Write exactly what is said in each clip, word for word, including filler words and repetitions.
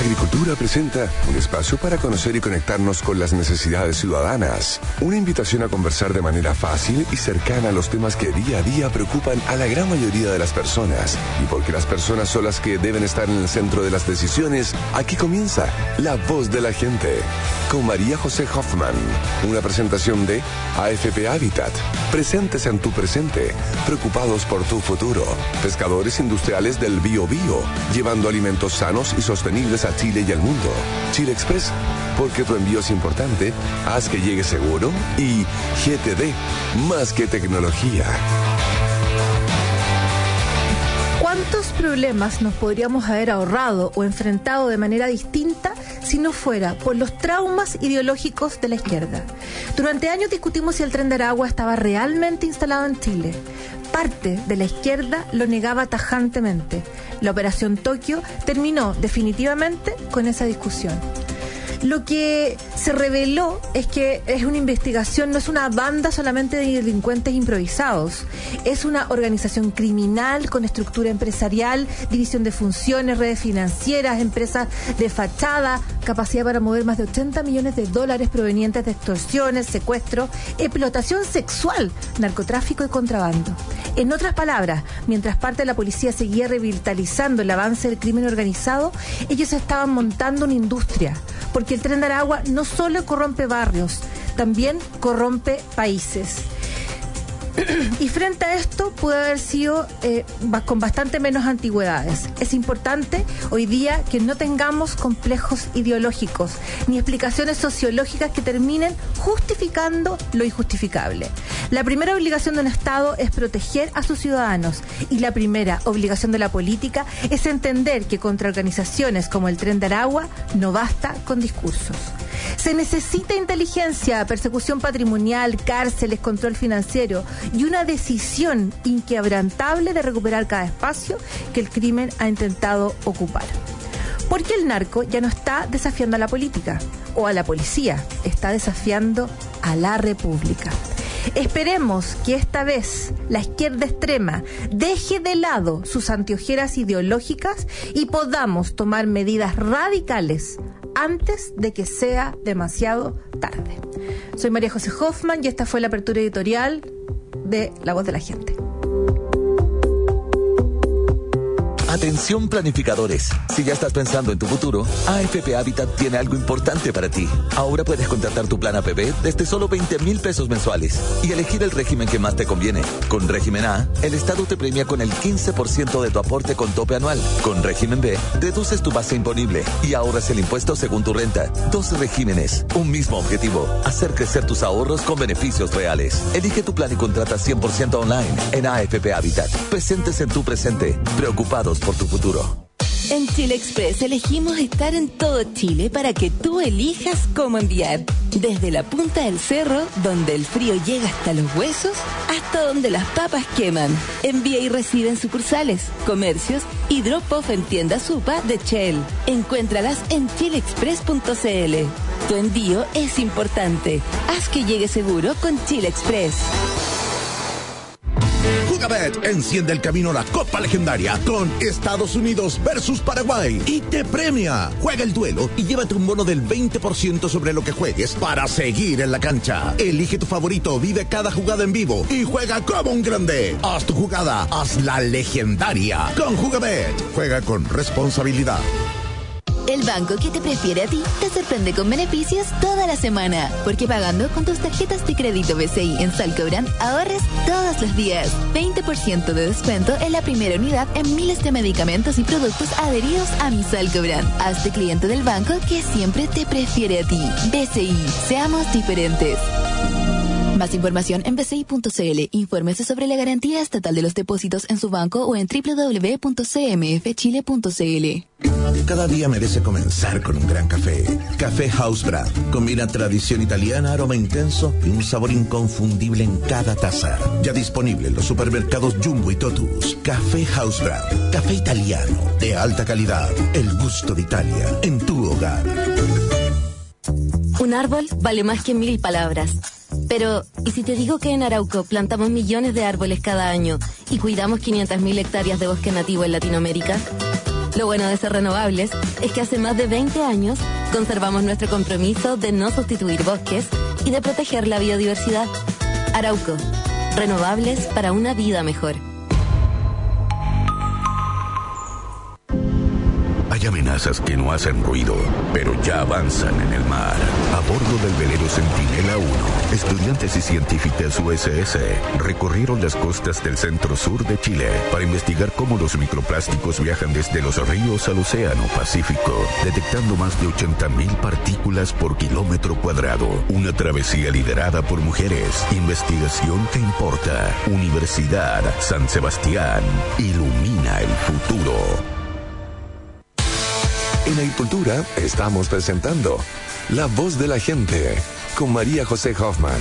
Agricultura presenta un espacio para conocer y conectarnos con las necesidades ciudadanas. Una invitación a conversar de manera fácil y cercana a los temas que día a día preocupan a la gran mayoría de las personas. Y porque las personas son las que deben estar en el centro de las decisiones, aquí comienza La Voz de la Gente, con María José Hoffman. Una presentación de A F P Habitat. Presentes en tu presente, preocupados por tu futuro. Pescadores industriales del Bio Bio, llevando alimentos sanos y sostenibles a Chile y al mundo. Chile Express, porque tu envío es importante, haz que llegue seguro. Y G T D, más que tecnología. ¿Cuántos problemas nos podríamos haber ahorrado o enfrentado de manera distinta si no fuera por los traumas ideológicos de la izquierda? Durante años discutimos si el Tren de Aragua estaba realmente instalado en Chile. Parte de la izquierda lo negaba tajantemente. La Operación Tokio terminó definitivamente con esa discusión. Lo que se reveló es que es una investigación, no es una banda solamente de delincuentes improvisados, es una organización criminal con estructura empresarial, división de funciones, redes financieras, empresas de fachada, capacidad para mover más de ochenta millones de dólares provenientes de extorsiones, secuestro, explotación sexual, narcotráfico y contrabando. En otras palabras, mientras parte de la policía seguía revitalizando el avance del crimen organizado, ellos estaban montando una industria, porque el Tren de Aragua no solo corrompe barrios, también corrompe países. Y frente a esto pudo haber sido eh, con bastante menos antigüedades. Es importante hoy día que no tengamos complejos ideológicos ni explicaciones sociológicas que terminen justificando lo injustificable. La primera obligación de un Estado es proteger a sus ciudadanos, y la primera obligación de la política es entender que contra organizaciones como el Tren de Aragua no basta con discursos. Se necesita inteligencia, persecución patrimonial, cárceles, control financiero y una decisión inquebrantable de recuperar cada espacio que el crimen ha intentado ocupar. Porque el narco ya no está desafiando a la política o a la policía, está desafiando a la República. Esperemos que esta vez la izquierda extrema deje de lado sus anteojeras ideológicas y podamos tomar medidas radicales antes de que sea demasiado tarde. Soy María José Hoffman y esta fue la apertura editorial de La Voz de la Gente. Atención planificadores, si ya estás pensando en tu futuro, A F P Habitat tiene algo importante para ti. Ahora puedes contratar tu plan A P B desde solo veinte mil pesos mensuales y elegir el régimen que más te conviene. Con régimen A, el Estado te premia con el quince por ciento de tu aporte con tope anual. Con régimen B, reduces tu base imponible y ahorras el impuesto según tu renta. Dos regímenes, un mismo objetivo: hacer crecer tus ahorros con beneficios reales. Elige tu plan y contrata cien por ciento online en A F P Habitat. Presentes en tu presente, preocupados por tu futuro. En Chile Express elegimos estar en todo Chile para que tú elijas cómo enviar. Desde la punta del cerro, donde el frío llega hasta los huesos, hasta donde las papas queman. Envía y recibe en sucursales, comercios y drop-off en tiendas Supa de Shell. Encuéntralas en chile express punto c l. Tu envío es importante. Haz que llegue seguro con Chile Express. Jugabet enciende el camino a la Copa Legendaria con Estados Unidos versus Paraguay y te premia. Juega el duelo y llévate un bono del veinte por ciento sobre lo que juegues para seguir en la cancha. Elige tu favorito, vive cada jugada en vivo y juega como un grande. Haz tu jugada, hazla legendaria con Jugabet. Juega con responsabilidad. El banco que te prefiere a ti te sorprende con beneficios toda la semana. Porque pagando con tus tarjetas de crédito B C I en Salcobran, ahorres todos los días. veinte por ciento de descuento en la primera unidad en miles de medicamentos y productos adheridos a mi Salcobran. Hazte cliente del banco que siempre te prefiere a ti. B C I, seamos diferentes. Más información en b c i punto c l. Infórmese sobre la garantía estatal de los depósitos en su banco o en doble u doble u doble u punto c m f chile punto c l. Cada día merece comenzar con un gran café. Café House Brand. Combina tradición italiana, aroma intenso y un sabor inconfundible en cada taza. Ya disponible en los supermercados Jumbo y Totus. Café House Brand. Café italiano de alta calidad. El gusto de Italia en tu hogar. Un árbol vale más que mil palabras. Pero, ¿y si te digo que en Arauco plantamos millones de árboles cada año y cuidamos quinientas mil hectáreas de bosque nativo en Latinoamérica? Lo bueno de ser renovables es que hace más de veinte años conservamos nuestro compromiso de no sustituir bosques y de proteger la biodiversidad. Arauco, renovables para una vida mejor. Hay amenazas que no hacen ruido, pero ya avanzan en el mar. A bordo del velero Centinela uno, estudiantes y científicas U S S recorrieron las costas del centro-sur de Chile para investigar cómo los microplásticos viajan desde los ríos al océano Pacífico, detectando más de ochenta mil partículas por kilómetro cuadrado. Una travesía liderada por mujeres. Investigación que importa. Universidad San Sebastián. Ilumina el futuro. En Agricultura estamos presentando La Voz de la Gente con María José Hoffman.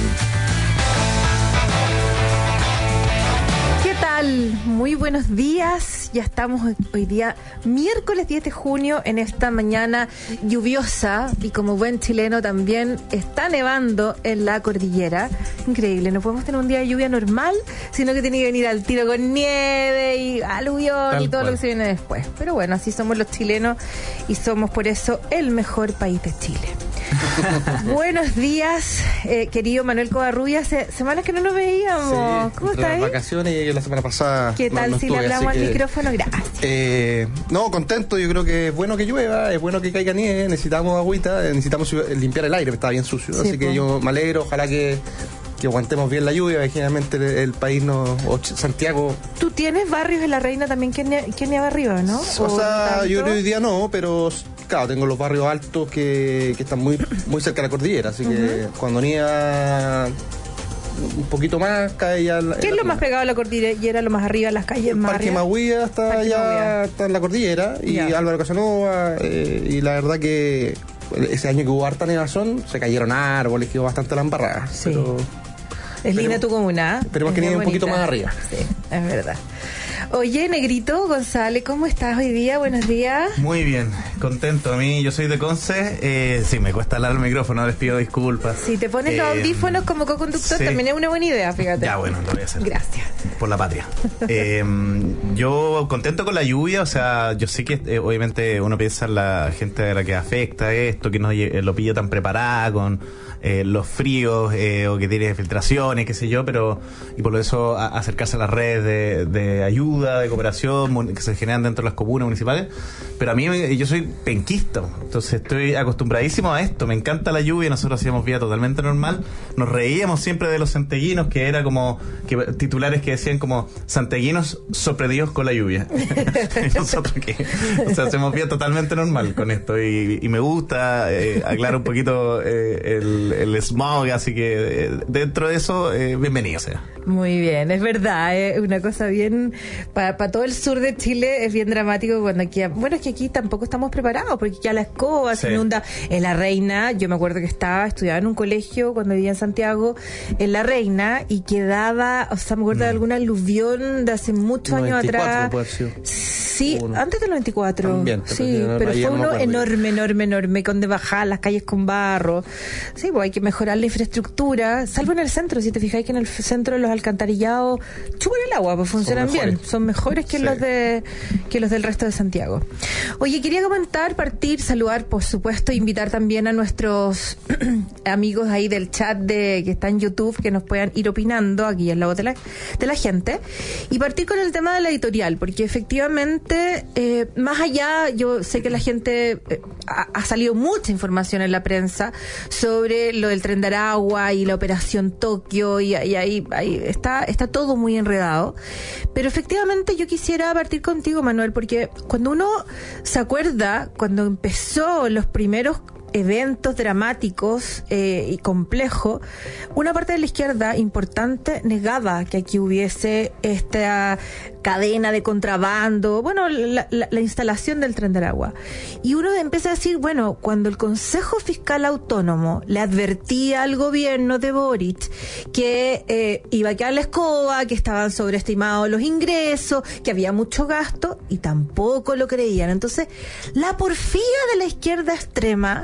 ¿Qué tal? Muy buenos días. Ya estamos hoy día, miércoles diez de junio, en esta mañana lluviosa. Y como buen chileno también está nevando en la cordillera. Increíble, no podemos tener un día de lluvia normal, sino que tiene que venir al tiro con nieve y aluvión Tal y todo cual. Lo que se viene después. Pero bueno, así somos los chilenos y somos por eso el mejor país de Chile. Buenos días, eh, querido Manuel Covarrubias. Se, semanas que no nos veíamos. Sí, ¿Cómo estás? Las vacaciones y la semana pasada. ¿Qué tal no, no si estuve, le hablamos al que, micrófono? Gracias. Eh, no, contento. Yo creo que es bueno que llueva, es bueno que caiga nieve. Necesitamos agüita, necesitamos limpiar el aire, que estaba bien sucio. Sí, así que pues. yo me alegro, ojalá que. que aguantemos bien la lluvia, generalmente el, el país no, o Santiago. ¿Tú tienes barrios en La Reina también que nieva arriba, no? O, o sea, tanto? Yo hoy día no, pero claro, tengo los barrios altos que, que están muy muy cerca de la cordillera, así uh-huh. que cuando nieva un poquito más cae ya... ¿Qué es lo más pegado a la cordillera, lo más arriba, las calles más Parque Mahuía está Parque ya Mahuía. Está en la cordillera, y ya. Álvaro Casanova, eh, y la verdad que ese año que hubo harta nevazón, se cayeron árboles, quedó bastante la embarrada. Sí. Pero, es linda tu comuna. Esperemos que nieve un poquito más arriba. Sí, es verdad. Oye, Negrito González, ¿cómo estás hoy día? Buenos días. Muy bien, contento. A mí, yo soy de Conce. Eh, sí, me cuesta hablar al micrófono, les pido disculpas. Si te pones eh, los audífonos como co-conductor, sí. también es una buena idea, fíjate. Ya, bueno, lo voy a hacer. Gracias. Por la patria. eh, yo contento con la lluvia, o sea, yo sé que eh, obviamente uno piensa en la gente a la que afecta esto, que no eh, lo pilla tan preparada con eh, los fríos eh, o que tiene filtraciones, qué sé yo, pero y por eso a, acercarse a las redes de, de ayuda, de cooperación que se generan dentro de las comunas municipales. Pero a mí, yo soy penquista, entonces estoy acostumbradísimo a esto, me encanta la lluvia, nosotros hacíamos vida totalmente normal, nos reíamos siempre de los santeguinos, que era como que titulares que decían como santeguinos sorprendidos con la lluvia. Nosotros que, o sea, hacemos vida totalmente normal con esto, y, y me gusta, eh, aclarar un poquito eh, el, el smog, así que eh, dentro de eso, eh, bienvenido sea. Muy bien, es verdad, es eh, una cosa bien, para pa todo el sur de Chile es bien dramático cuando aquí, bueno, es que aquí tampoco estamos preparados, porque ya la escoba sí. se inunda. En La Reina, yo me acuerdo que estaba, estudiaba en un colegio cuando vivía en Santiago, en La Reina, y quedaba, o sea, me acuerdo mm. de alguna aluvión de hace muchos años atrás. Puede haber sido. Sí, uno. antes del noventa y cuatro. También, sí, no, pero fue uno enorme, enorme, enorme, con de bajar las calles con barro. Sí, pues hay que mejorar la infraestructura, salvo en el centro, si te fijáis que en el centro los alcantarillados chupan el agua, pues funcionan son bien, son mejores que sí. los de que los del resto de Santiago. Oye, quería comentar, partir, saludar, por supuesto, invitar también a nuestros amigos ahí del chat de que está en YouTube, que nos puedan ir opinando aquí en la voz de la, de la gente, y partir con el tema de la editorial, porque efectivamente, eh, más allá, yo sé que la gente eh, ha, ha salido mucha información en la prensa sobre lo del Tren de Aragua y la operación Tokio, y, y ahí, ahí está, está todo muy enredado, pero efectivamente yo quisiera partir contigo, Manuel, porque cuando uno se acuerda, cuando empezó los primeros eventos dramáticos eh, y complejos, una parte de la izquierda importante negaba que aquí hubiese esta cadena de contrabando, bueno, la, la, la instalación del Tren de Aragua. Y uno empieza a decir, bueno, cuando el Consejo Fiscal Autónomo le advertía al gobierno de Boric que eh, iba a quedar la escoba, que estaban sobreestimados los ingresos, que había mucho gasto, y tampoco lo creían. Entonces, la porfía de la izquierda extrema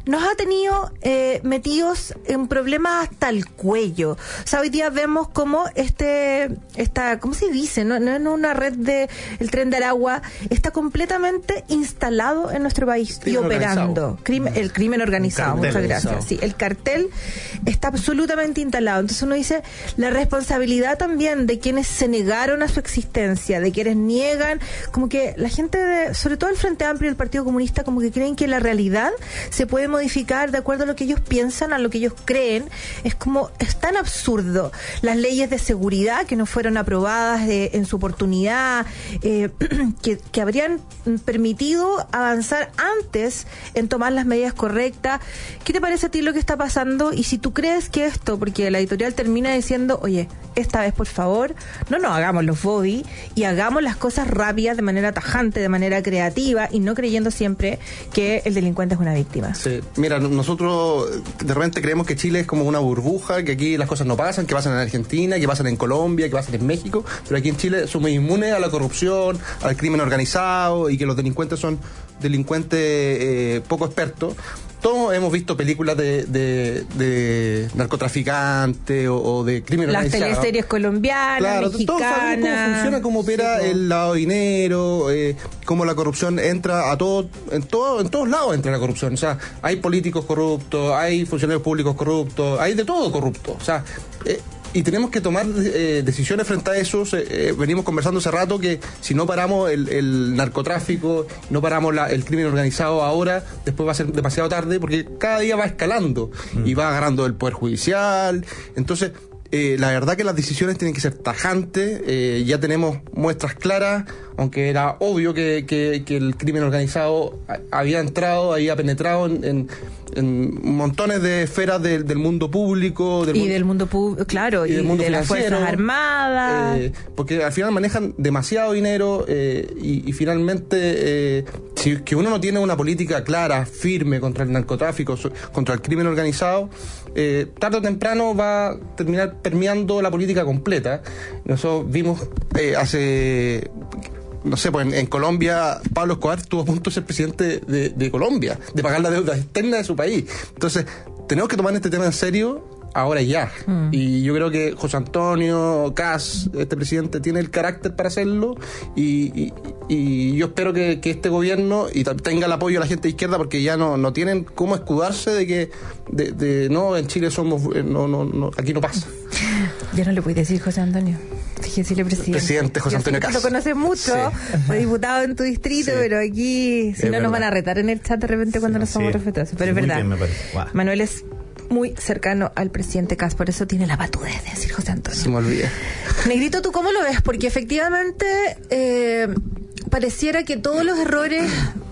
nos ha tenido eh, metidos en problemas hasta el cuello. O sea, hoy día vemos como este, esta, ¿cómo se dice? No, no es una red de el Tren de Aragua, está completamente instalado en nuestro país crimen y operando. Crimen, el crimen organizado, muchas gracias. Sí, el cartel está absolutamente instalado. Entonces uno dice, la responsabilidad también de quienes se negaron a su existencia, de quienes niegan, como que la gente, de, sobre todo el Frente Amplio y el Partido Comunista, como que creen que la realidad se puede modificar de acuerdo a lo que ellos piensan, a lo que ellos creen. Es como, es tan absurdo. Las leyes de seguridad que no fueron aprobadas de, en su oportunidad, eh, que, que habrían permitido avanzar antes en tomar las medidas correctas. ¿Qué te parece a ti lo que está pasando? Y si tú crees que esto, porque la editorial termina diciendo, oye, esta vez por favor, no nos hagamos los body y hagamos las cosas rápidas, de manera tajante, de manera creativa, y no creyendo siempre que el delincuente es una víctima. Sí, mira, nosotros de repente creemos que Chile es como una burbuja, que aquí las cosas no pasan, que pasan en Argentina, que pasan en Colombia, que pasan en México, pero aquí en Chile somos inmunes a la corrupción, al crimen organizado, y que los delincuentes son delincuentes eh, poco expertos. Todos hemos visto películas de, de, de narcotraficantes o, o de crimen organizado. Las teleseries colombianas, claro, mexicanas. Todos sabemos cómo funciona, cómo opera sí, el lavado de dinero, eh, cómo la corrupción entra a todo, en todo, en todos lados entra la corrupción. O sea, hay políticos corruptos, hay funcionarios públicos corruptos, hay de todo corrupto. O sea, eh, y tenemos que tomar eh, decisiones frente a eso. Eh, venimos conversando hace rato que si no paramos el, el narcotráfico, no paramos la, el crimen organizado ahora, después va a ser demasiado tarde, porque cada día va escalando mm. y va agarrando el Poder Judicial. Entonces, eh, la verdad que las decisiones tienen que ser tajantes. Eh, ya tenemos muestras claras, aunque era obvio que, que, que el crimen organizado había entrado, había penetrado en, en, en montones de esferas de, del mundo público. Del y mundo, del mundo público, claro, y, y del mundo de las Fuerzas Armadas. Eh, porque al final manejan demasiado dinero eh, y, y finalmente, eh, si que uno no tiene una política clara, firme contra el narcotráfico, contra el crimen organizado, eh, tarde o temprano va a terminar permeando la política completa. Nosotros vimos eh, hace... no sé, pues en, en Colombia Pablo Escobar estuvo a punto de ser presidente de, de Colombia, de pagar la deuda externa de su país. Entonces, tenemos que tomar este tema en serio ahora y ya. Mm. Y yo creo que José Antonio Kast, este presidente, tiene el carácter para hacerlo, y, y, y yo espero que, que este gobierno y tenga el apoyo de la gente de izquierda, porque ya no, no tienen cómo escudarse de que de, de no, en Chile somos no, no, no, aquí no pasa. Ya no le voy a decir José Antonio. Fíjese, decirle presidente. Presidente José Antonio Kast. Lo conoces mucho, sí. Fue diputado en tu distrito, sí. Pero aquí, si es no, verdad. Nos van a retar en el chat de repente cuando sí, no somos sí. respetuosos. Pero sí, es verdad. Wow. Manuel es muy cercano al presidente Kast, por eso tiene la patudez de decir José Antonio. Se me olvida. Negrito, ¿tú cómo lo ves? Porque efectivamente eh, pareciera que todos los errores,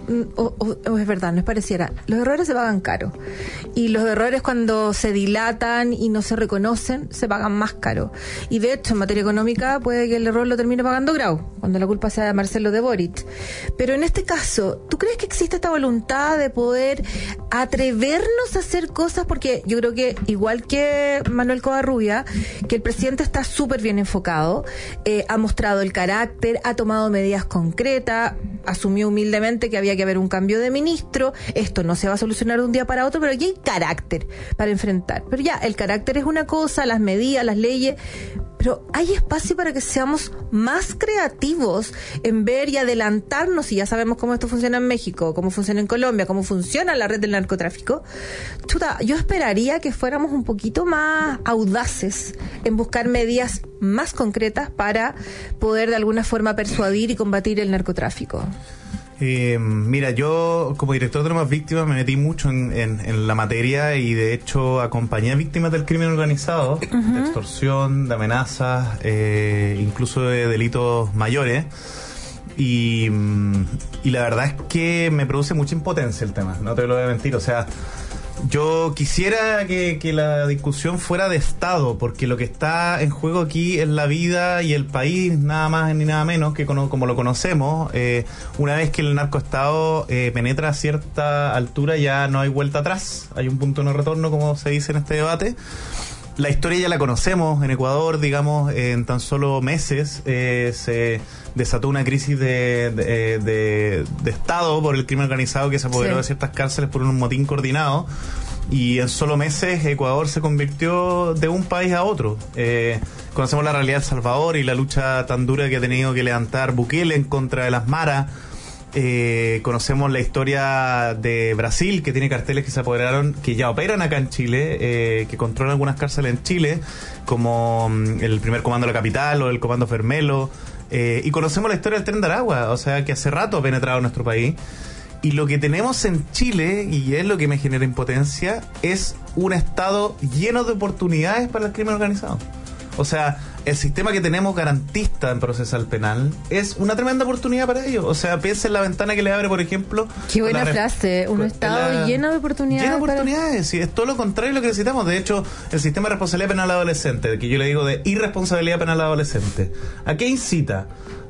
o, o, o es verdad, no es pareciera, los errores se pagan caro. Y los errores, cuando se dilatan y no se reconocen, se pagan más caro. Y de hecho, en materia económica, puede que el error lo termine pagando Grau, cuando la culpa sea de Marcelo de Boric. Pero en este caso, ¿tú crees que existe esta voluntad de poder atrevernos a hacer cosas? Porque yo creo que, igual que Manuel Covarrubia, que el presidente está súper bien enfocado, eh, ha mostrado el carácter, ha tomado medidas concretas, asumió humildemente que había que haber un cambio de ministro. Esto no se va a solucionar de un día para otro, pero aquí hay carácter para enfrentar. Pero ya, el carácter es una cosa, las medidas, las leyes, pero hay espacio para que seamos más creativos en ver y adelantarnos. Y ya sabemos cómo esto funciona en México, cómo funciona en Colombia, cómo funciona la red del narcotráfico. Chuta, yo esperaría que fuéramos un poquito más audaces en buscar medidas más concretas para poder de alguna forma persuadir y combatir el narcotráfico. Eh, mira, yo como director de Nuevas Víctimas me metí mucho en, en, en la materia, y de hecho acompañé a víctimas del crimen organizado, uh-huh. de extorsión, de amenazas, eh, incluso de delitos mayores. Y, y la verdad es que me produce mucha impotencia el tema, no te lo voy a mentir. O sea, yo quisiera que, que la discusión fuera de Estado, porque lo que está en juego aquí es la vida y el país, nada más ni nada menos que como, como lo conocemos. Eh, una vez que el narcoestado eh, penetra a cierta altura, ya no hay vuelta atrás, hay un punto de no retorno, como se dice en este debate. La historia ya la conocemos en Ecuador, digamos, en tan solo meses eh, se desató una crisis de, de, de, de Estado por el crimen organizado que se apoderó sí. de ciertas cárceles por un motín coordinado, y en solo meses Ecuador se convirtió de un país a otro. Eh, conocemos la realidad de El Salvador y la lucha tan dura que ha tenido que levantar Bukele en contra de las maras. Eh, conocemos la historia de Brasil, que tiene carteles que se apoderaron, que ya operan acá en Chile, eh, que controlan algunas cárceles en Chile, como um, el primer comando de la capital o el comando Fermelo, eh, y conocemos la historia del Tren de Aragua, o sea, que hace rato ha penetrado en nuestro país. Y lo que tenemos en Chile, y es lo que me genera impotencia, es un Estado lleno de oportunidades para el crimen organizado. O sea, el sistema que tenemos garantista en procesal penal es una tremenda oportunidad para ellos. O sea, piensa en la ventana que le abre, por ejemplo... Qué buena frase, un Estado la, lleno de oportunidades. Lleno de oportunidades, sí, es todo lo contrario de lo que necesitamos. De hecho, el sistema de responsabilidad penal adolescente, que yo le digo de irresponsabilidad penal adolescente, ¿a qué incita?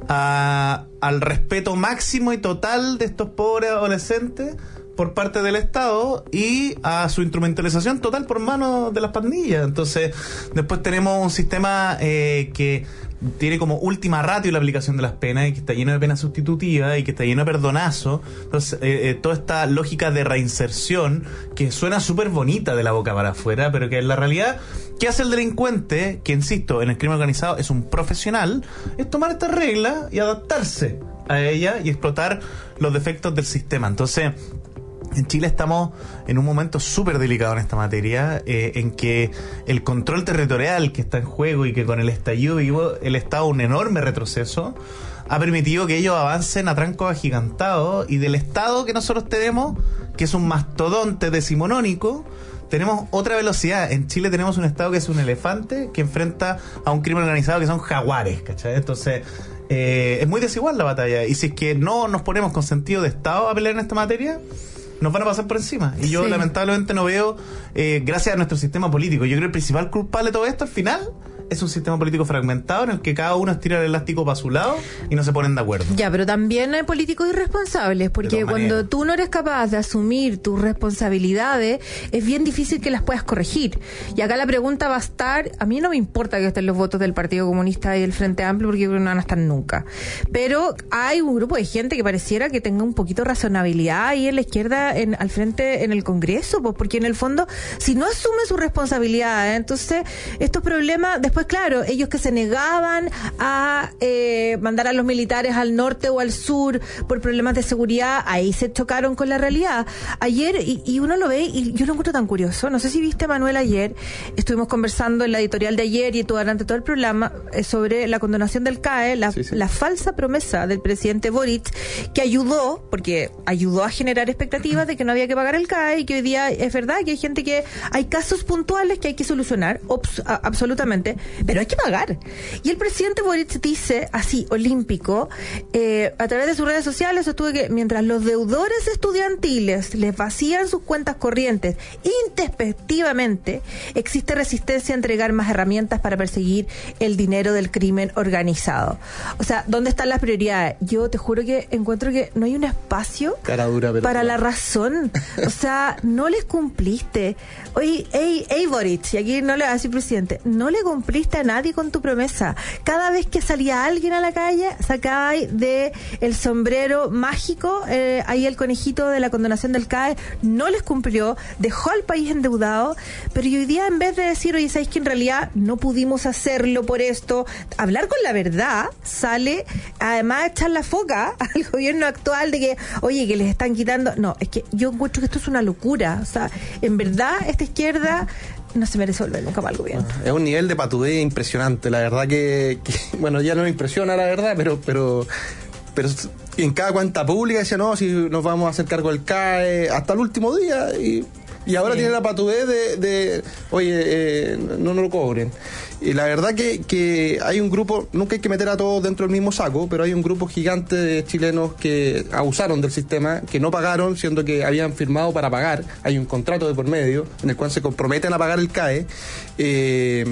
A, al respeto máximo y total de estos pobres adolescentes por parte del Estado y a su instrumentalización total por manos de las pandillas. Entonces, después tenemos un sistema eh, que tiene como última ratio la aplicación de las penas y que está lleno de penas sustitutivas y que está lleno de perdonazos. Entonces, eh, eh, toda esta lógica de reinserción que suena súper bonita de la boca para afuera, pero que en la realidad, ¿qué hace el delincuente? Que, insisto, en el crimen organizado es un profesional, es tomar esta regla y adaptarse a ella y explotar los defectos del sistema. Entonces, en Chile estamos en un momento súper delicado en esta materia, eh, en que el control territorial que está en juego y que con el estallido vivo el Estado, un enorme retroceso, ha permitido que ellos avancen a trancos agigantados, y del Estado que nosotros tenemos, que es un mastodonte decimonónico, tenemos otra velocidad. En Chile tenemos un Estado que es un elefante que enfrenta a un crimen organizado que son jaguares, ¿cachai? Entonces, eh, es muy desigual la batalla, y si es que no nos ponemos con sentido de Estado a pelear en esta materia, nos van a pasar por encima. Y yo sí. lamentablemente no veo, eh, gracias a nuestro sistema político, yo creo que el principal culpable de todo esto al final es un sistema político fragmentado en el que cada uno estira el elástico para su lado y no se ponen de acuerdo. Ya, pero también hay políticos irresponsables, porque cuando tú no eres capaz de asumir tus responsabilidades, es bien difícil que las puedas corregir. Y acá la pregunta va a estar, a mí no me importa que estén los votos del Partido Comunista y del Frente Amplio, porque no van a estar nunca. Pero hay un grupo de gente que pareciera que tenga un poquito de razonabilidad ahí en la izquierda, en, al frente en el Congreso, pues porque en el fondo, si no asumen su responsabilidad, ¿eh? entonces estos problemas después, claro, ellos que se negaban a eh, mandar a los militares al norte o al sur por problemas de seguridad, ahí se chocaron con la realidad. Ayer, y, y uno lo ve, y yo lo encuentro tan curioso, no sé si viste, Manuel, ayer, estuvimos conversando en la editorial de ayer y todo, durante todo el programa eh, sobre la condonación del C A E, la, sí, sí. la falsa promesa del presidente Boric, que ayudó, porque ayudó a generar expectativas de que no había que pagar el C A E, y que hoy día es verdad que hay gente que, hay casos puntuales que hay que solucionar, obs, a, absolutamente, pero hay que pagar. Y el presidente Boric dice, así, olímpico, eh, a través de sus redes sociales, sostuvo que mientras los deudores estudiantiles les vacían sus cuentas corrientes intempestivamente, existe resistencia a entregar más herramientas para perseguir el dinero del crimen organizado. O sea, ¿dónde están las prioridades? Yo te juro que encuentro que no hay un espacio Cara dura, pero para no. la razón. O sea, no les cumpliste. Oye, hey, hey Boric, y aquí no le va a decir presidente, no le cumpliste a nadie con tu promesa. Cada vez que salía alguien a la calle, sacabais de el sombrero mágico, eh, ahí el conejito de la condonación del C A E, no les cumplió, dejó al país endeudado, pero hoy día, en vez de decir, oye, ¿sabéis que en realidad no pudimos hacerlo por esto? Hablar con la verdad, sale además a echar la foca al gobierno actual de que, oye, que les están quitando. No, es que yo encuentro que esto es una locura. O sea, en verdad, esta izquierda no se merece volver nunca para el gobierno. Es un nivel de patudez impresionante, la verdad que, que bueno, ya no me impresiona la verdad, pero pero pero en cada cuenta pública decía, no, si nos vamos a hacer cargo del C A E hasta el último día, y, y ahora sí. tiene la patudez de, de oye, eh, no nos lo cobren. Y la verdad que, que hay un grupo, nunca hay que meter a todos dentro del mismo saco, pero hay un grupo gigante de chilenos que abusaron del sistema, que no pagaron, siendo que habían firmado para pagar. Hay un contrato de por medio en el cual se comprometen a pagar el C A E, eh,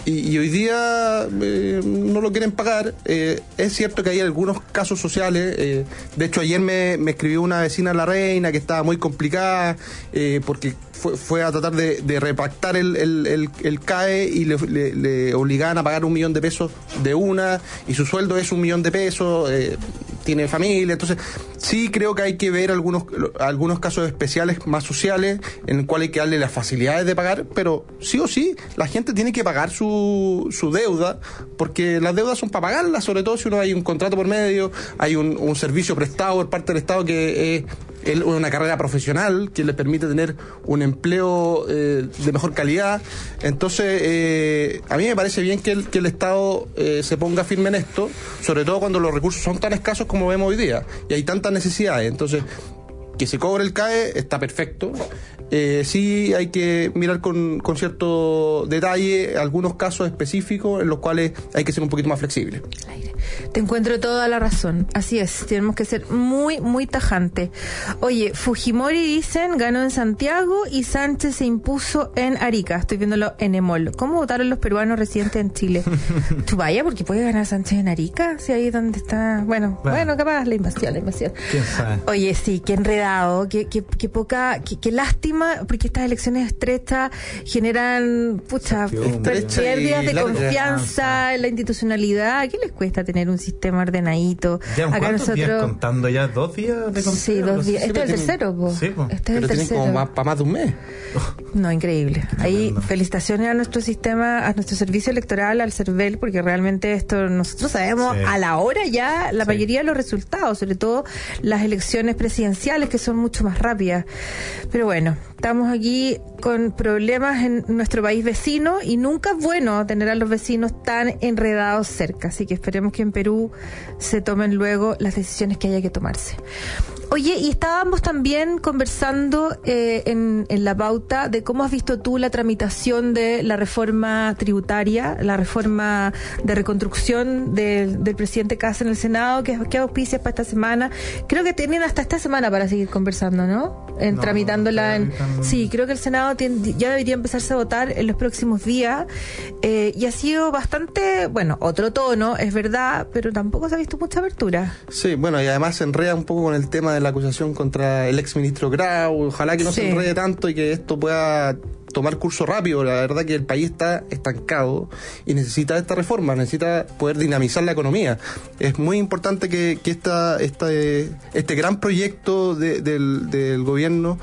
y, y hoy día eh, no lo quieren pagar. Eh, es cierto que hay algunos casos sociales. Eh, de hecho, ayer me, me escribió una vecina de La Reina que estaba muy complicada eh, porque fue, fue a tratar de, de repactar el, el, el, el C A E y le, le, le obligaban a pagar un millón de pesos de una, y su sueldo es un millón de pesos, eh, tiene familia. Entonces, sí creo que hay que ver algunos, algunos casos especiales más sociales en el cual hay que darle las facilidades de pagar, pero sí o sí, la gente tiene que pagar su, su deuda, porque las deudas son para pagarlas, sobre todo si uno hay un contrato por medio, hay un, un servicio prestado por parte del Estado que es eh, una carrera profesional que le permite tener un empleo eh, de mejor calidad. Entonces, eh, a mí me parece bien que el, que el Estado eh, se ponga firme en esto, sobre todo cuando los recursos son tan escasos como vemos hoy día, y hay tantas necesidades. Entonces, que se cobre el C A E está perfecto. Eh, sí hay que mirar con, con cierto detalle algunos casos específicos en los cuales hay que ser un poquito más flexible. Te encuentro toda la razón. Así es, tenemos que ser muy, muy tajantes. Oye, Fujimori, dicen, ganó en Santiago y Sánchez se impuso en Arica. Estoy viéndolo en Emol. ¿Cómo votaron los peruanos residentes en Chile? Tú vaya, porque puede ganar Sánchez en Arica, si ahí donde está... Bueno, bueno, bueno, capaz la invasión, la invasión. ¿Quién sabe? Oye, sí, qué enredado, qué, qué, qué poca, qué, qué lástima, porque estas elecciones estrechas generan, pucha, pérdidas de confianza en la institucionalidad. ¿Qué les cuesta tener un sistema ordenadito? ¿Llevan Acá cuántos nosotros... días contando ya? ¿Dos días de conteo? Sí, dos días. Este es el tercero, po. Sí, po. Este es Pero el tienen tercero. como más, para más de un mes. No, increíble. Ahí Tremendo. felicitaciones a nuestro sistema, a nuestro servicio electoral, al CERVEL, porque realmente esto nosotros sabemos Sí. a la hora ya la Sí. mayoría de los resultados, sobre todo las elecciones presidenciales que son mucho más rápidas. Pero bueno, estamos aquí con problemas en nuestro país vecino y nunca es bueno tener a los vecinos tan enredados cerca. Así que esperemos que en Perú se tomen luego las decisiones que haya que tomarse. Oye, y estábamos también conversando eh, en, en la pauta de cómo has visto tú la tramitación de la reforma tributaria, la reforma de reconstrucción del, del presidente Kast en el Senado, que, que auspicias para esta semana. Creo que tienen hasta esta semana para seguir conversando, ¿no? En No, tramitándola en... tramitando. Sí, creo que el Senado tiene, ya debería empezarse a votar en los próximos días, eh, y ha sido bastante, bueno, otro tono, es verdad, pero tampoco se ha visto mucha apertura. Sí, bueno, y además se enreda un poco con el tema de la acusación contra el exministro Grau. Ojalá que no Sí. se enrede tanto y que esto pueda tomar curso rápido. La verdad que el país está estancado y necesita esta reforma, necesita poder dinamizar la economía. Es muy importante que, que esta, esta, este gran proyecto de, del, del gobierno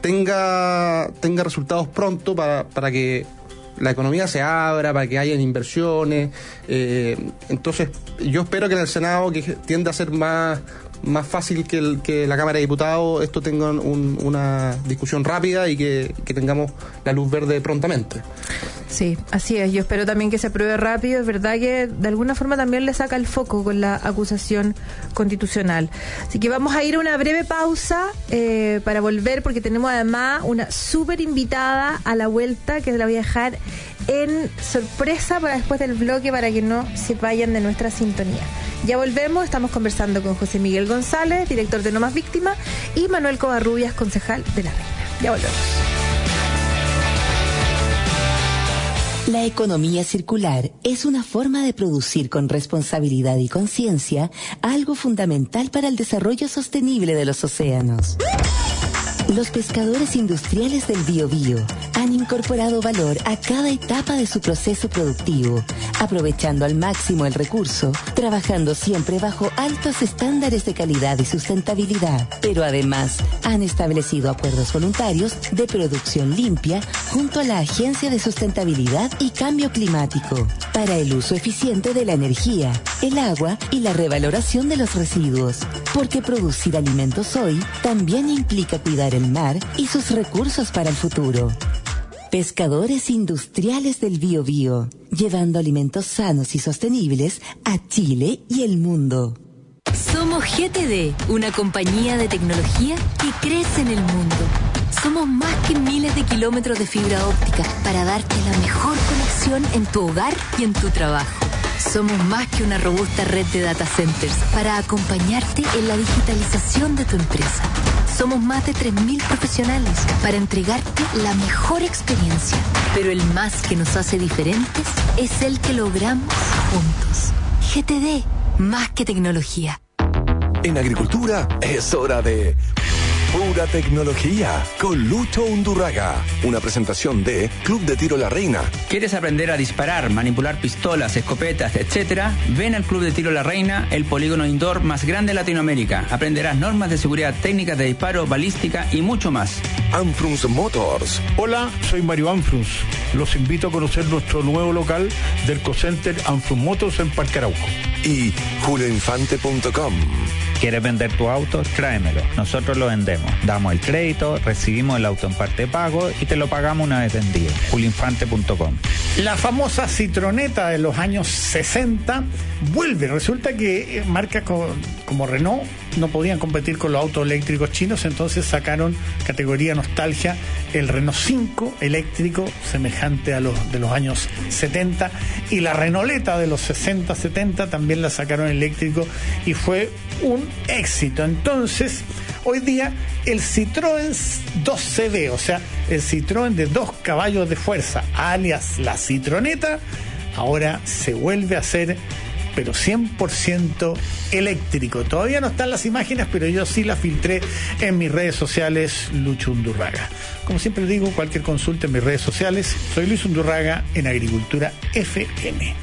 tenga, tenga resultados pronto para, para que la economía se abra, para que hayan inversiones. Eh, entonces, yo espero que en el Senado, que tiende a ser más... más fácil que, el, que la Cámara de Diputados, esto tenga un, una discusión rápida y que, que tengamos la luz verde prontamente. Sí, así es. Yo espero también que se apruebe rápido. Es verdad que de alguna forma también le saca el foco con la acusación constitucional. Así que vamos a ir a una breve pausa eh, para volver, porque tenemos además una súper invitada a la vuelta que la voy a dejar en sorpresa para después del bloque, para que no se vayan de nuestra sintonía. Ya volvemos, estamos conversando con José Miguel González, director de No Más Víctimas, y Manuel Covarrubias, concejal de La Reina. Ya volvemos. La economía circular es una forma de producir con responsabilidad y conciencia algo fundamental para el desarrollo sostenible de los océanos. Los pescadores industriales del Biobío han incorporado valor a cada etapa de su proceso productivo, aprovechando al máximo el recurso, trabajando siempre bajo altos estándares de calidad y sustentabilidad. Pero además han establecido acuerdos voluntarios de producción limpia junto a la Agencia de Sustentabilidad y Cambio Climático para el uso eficiente de la energía, el agua y la revaloración de los residuos. Porque producir alimentos hoy también implica cuidar el mar y sus recursos para el futuro. Pescadores industriales del Biobío, llevando alimentos sanos y sostenibles a Chile y el mundo. Somos G T D, una compañía de tecnología que crece en el mundo. Somos más que miles de kilómetros de fibra óptica para darte la mejor conexión en tu hogar y en tu trabajo. Somos más que una robusta red de data centers para acompañarte en la digitalización de tu empresa. Somos más de tres mil profesionales para entregarte la mejor experiencia. Pero el más que nos hace diferentes es el que logramos juntos. G T D, más que tecnología. En agricultura es hora de Pura Tecnología con Lucho Undurraga. Una presentación de Club de Tiro La Reina. ¿Quieres aprender a disparar, manipular pistolas, escopetas, etcétera? Ven al Club de Tiro La Reina, el polígono indoor más grande de Latinoamérica. Aprenderás normas de seguridad, técnicas de disparo, balística y mucho más. Anfrunz Motors. Hola, soy Mario Anfrunz. Los invito a conocer nuestro nuevo local del Cocenter Anfrunz Motors en Parque Arauco. Y julio infante punto com. ¿Quieres vender tu auto? Tráemelo. Nosotros lo vendemos. Damos el crédito, recibimos el auto en parte de pago y te lo pagamos una vez vendido. julio infante punto com. La famosa citroneta de los años sesenta vuelve. Resulta que marcas como Renault no podían competir con los autos eléctricos chinos, entonces sacaron categoría nostalgia el Renault cinco eléctrico, semejante a los de los años setenta, y la Renauleta de los sesenta setenta también la sacaron eléctrico y fue un éxito. Entonces, hoy día el Citroën dos C D, o sea, el Citroën de dos caballos de fuerza, alias la citroneta, ahora se vuelve a hacer, pero cien por ciento eléctrico. Todavía no están las imágenes, pero yo sí las filtré en mis redes sociales, Lucho Undurraga. Como siempre digo, cualquier consulta en mis redes sociales, soy Luis Undurraga en Agricultura F M.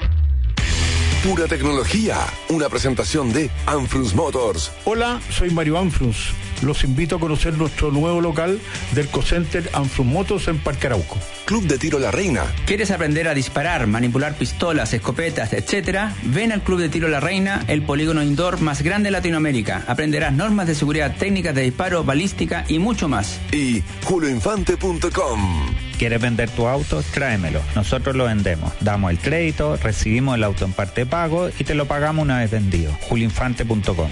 Pura Tecnología, una presentación de Anfrunz Motors. Hola, soy Mario Anfrunz. Los invito a conocer nuestro nuevo local del Cocenter Anfrunz Motors en Parque Arauco. Club de Tiro La Reina. ¿Quieres aprender a disparar, manipular pistolas, escopetas, etcétera? Ven al Club de Tiro La Reina, el polígono indoor más grande de Latinoamérica. Aprenderás normas de seguridad, técnicas de disparo, balística y mucho más. Y julio infante punto com. ¿Quieres vender tu auto? Tráemelo. Nosotros lo vendemos. Damos el crédito, recibimos el auto en parte de pago y te lo pagamos una vez vendido. julio infante punto com.